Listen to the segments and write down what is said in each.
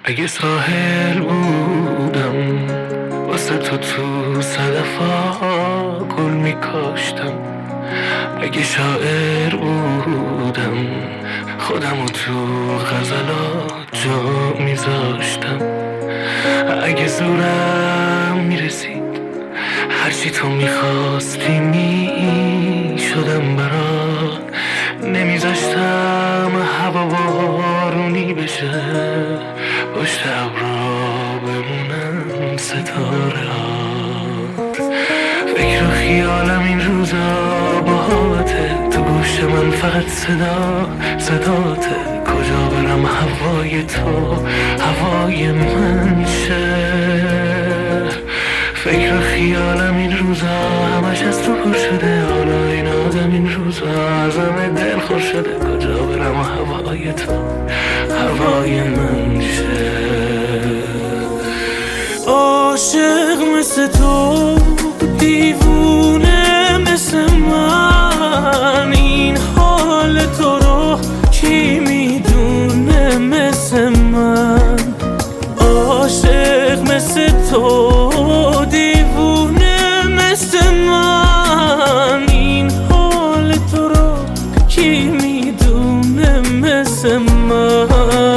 اگه ساحل بودم واسه تو صدفا گل میکاشتم، اگه شاعر بودم خودمو تو غزلات جا میذاشتم، اگه زورم میرسید هرچی تو میخواستی میشدم برات، نمیذاشتم هوا بارونی بشه پشت ابرا بمونن ستاره ها. فکر و خیالم این روزا باهاته، تو گوش من فقط صداته، کجا برم هوای تو هوای من شه. فکر و خیالم این روزا همش از تو پر شده، حالا این آدم این روزا ازم دل خور شده، کجا برم هوای تو هوای من شه. عاشق مثل تو دیوونه مثل من، این حال تو رو کی میدونه مثل من. عاشق مثل تو دیوونه مثل من، این حال تو رو کی میدونه مثل من.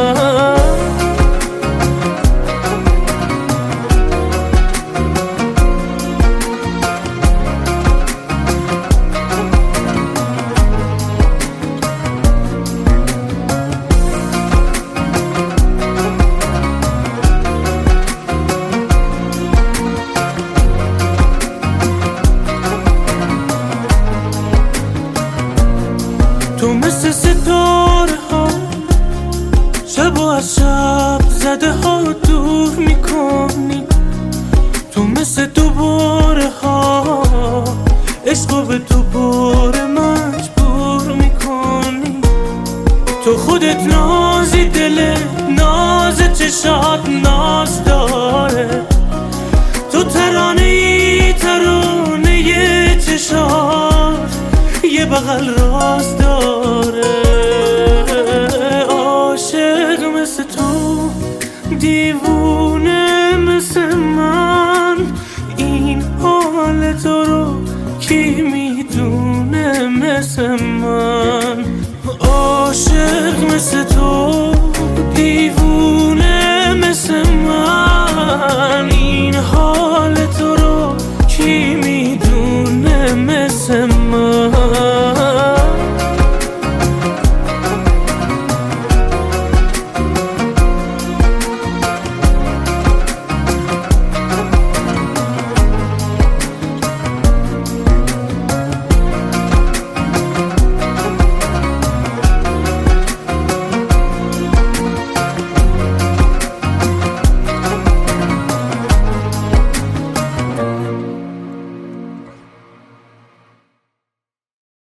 تو مثل ستاره ها شب و از شب زده ها دور میکنی، تو مثل دوباره ها عشق به دوباره مجبور میکنی. تو خودت نازی، دل ناز چشات ناز داره، تو ترانه چشات یه بغل راز داره. عاشق مثل تو دیوونه مثل من، این حال تو رو کی میدونه مثل من. عاشق مثل تو